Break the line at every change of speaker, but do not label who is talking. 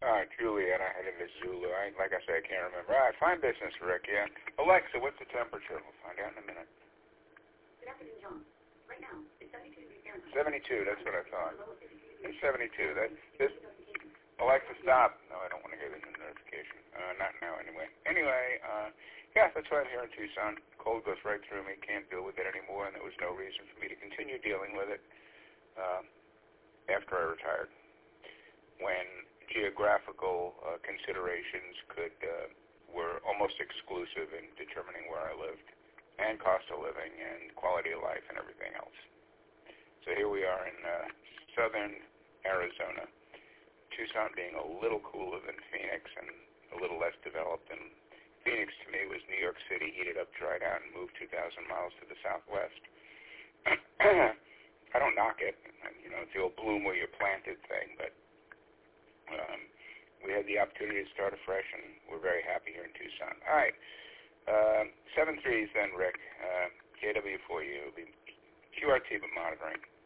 All right, Juliet, I had it as Zulu. Like I said, I can't remember. All right, fine business, Rick, yeah. Alexa, what's the temperature? We'll find out in a minute.
Good afternoon, John. Right now, it's 72 degrees Fahrenheit.
72, that's what I thought. It's 72. Alexa, stop. No, I don't want to hear the notification. Not now, anyway. Anyway, yeah, that's why I'm here in Tucson. Cold goes right through me. Can't deal with it anymore, and there was no reason for me to continue dealing with it after I retired, when geographical considerations were almost exclusive in determining where I lived, and cost of living, and quality of life, and everything else. So here we are in southern Arizona, Tucson being a little cooler than Phoenix and a little less developed. And Phoenix to me was New York City heated up, dried out, and moved 2,000 miles to the southwest. I don't knock it. You know, it's the old bloom where you're planted thing, but we had the opportunity to start afresh, and we're very happy here in Tucson. All right. 7 3s then, Rick. KW4U, QRT but monitoring.